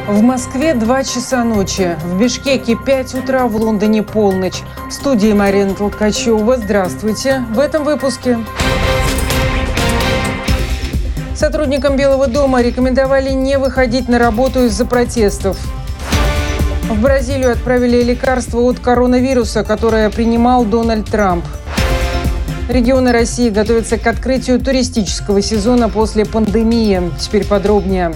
В Москве 2 часа ночи, в Бишкеке 5 утра, в Лондоне полночь. В студии Марина Толкачева. Здравствуйте. В этом выпуске. Сотрудникам Белого дома рекомендовали не выходить на работу из-за протестов. В Бразилию отправили лекарство от коронавируса, которое принимал Дональд Трамп. Регионы России готовятся к открытию туристического сезона после пандемии. Теперь подробнее.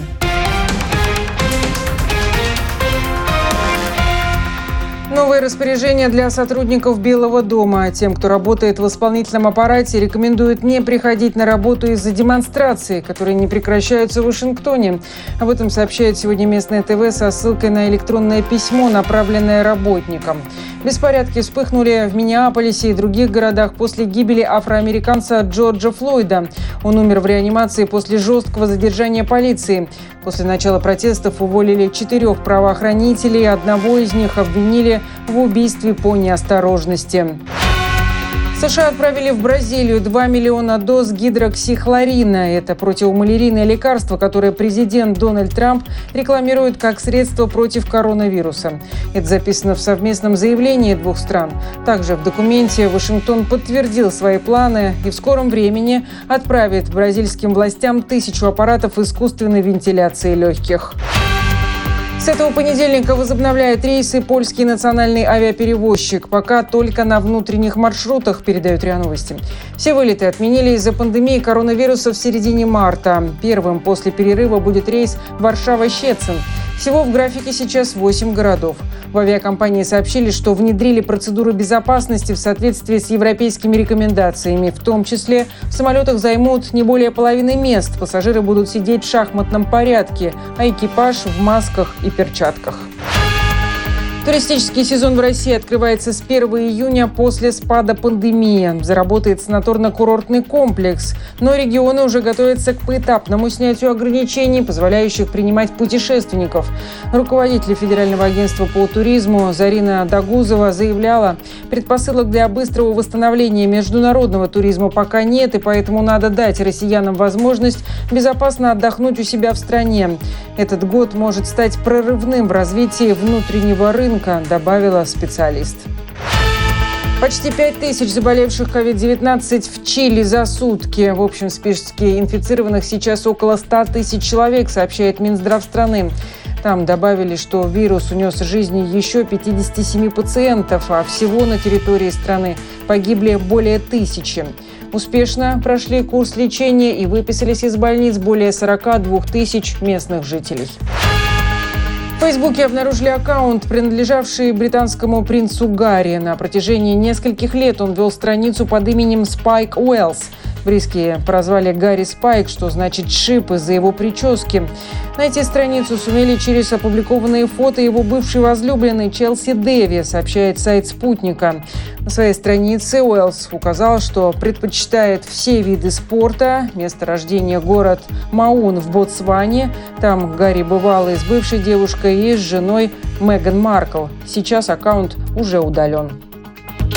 Новые распоряжения для сотрудников Белого дома. Тем, кто работает в исполнительном аппарате, рекомендуют не приходить на работу из-за демонстраций, которые не прекращаются в Вашингтоне. Об этом сообщает сегодня местное ТВ со ссылкой на электронное письмо, направленное работникам. Беспорядки вспыхнули в Миннеаполисе и других городах после гибели афроамериканца Джорджа Флойда. Он умер в реанимации после жесткого задержания полиции. После начала протестов уволили 4 правоохранителей, одного из них обвинили в убийстве по неосторожности. США отправили в Бразилию 2 миллиона доз гидроксихлорина. Это противомалярийное лекарство, которое президент Дональд Трамп рекламирует как средство против коронавируса. Это записано в совместном заявлении двух стран. Также в документе Вашингтон подтвердил свои планы и в скором времени отправит бразильским властям 1000 аппаратов искусственной вентиляции легких. С этого понедельника возобновляет рейсы польский национальный авиаперевозчик. Пока только на внутренних маршрутах, передают РИА Новости. Все вылеты отменили из-за пандемии коронавируса в середине марта. Первым после перерыва будет рейс Варшава-Щецин. Всего в графике сейчас 8 городов. В авиакомпании сообщили, что внедрили процедуры безопасности в соответствии с европейскими рекомендациями. В том числе в самолетах займут не более половины мест. Пассажиры будут сидеть в шахматном порядке, а экипаж в масках и перчатках. Туристический сезон в России открывается с 1 июня после спада пандемии. Заработает санаторно-курортный комплекс. Но регионы уже готовятся к поэтапному снятию ограничений, позволяющих принимать путешественников. Руководитель Федерального агентства по туризму Зарина Дагузова заявляла, предпосылок для быстрого восстановления международного туризма пока нет, и поэтому надо дать россиянам возможность безопасно отдохнуть у себя в стране. Этот год может стать прорывным в развитии внутреннего рынка, добавила специалист. Почти 5000 заболевших COVID-19 в Чили за сутки. В общем списке инфицированных сейчас около 100 тысяч человек, сообщает Минздрав страны. Там добавили, что вирус унес жизни еще 57 пациентов, а всего на территории страны погибли более 1000. Успешно прошли курс лечения и выписались из больниц более 42 тысяч местных жителей. В Фейсбуке обнаружили аккаунт, принадлежавший британскому принцу Гарри. На протяжении нескольких лет он вел страницу под именем Спайк Уэллс. Близкие прозвали Гарри Спайк, что значит «шип», из-за его прически. Найти страницу сумели через опубликованные фото его бывшей возлюбленной Челси Деви, сообщает сайт «Спутника». На своей странице Уэллс указал, что предпочитает все виды спорта. Место рождения – город Маун в Ботсване. Там Гарри бывал и с бывшей девушкой, и с женой Меган Маркл. Сейчас аккаунт уже удален.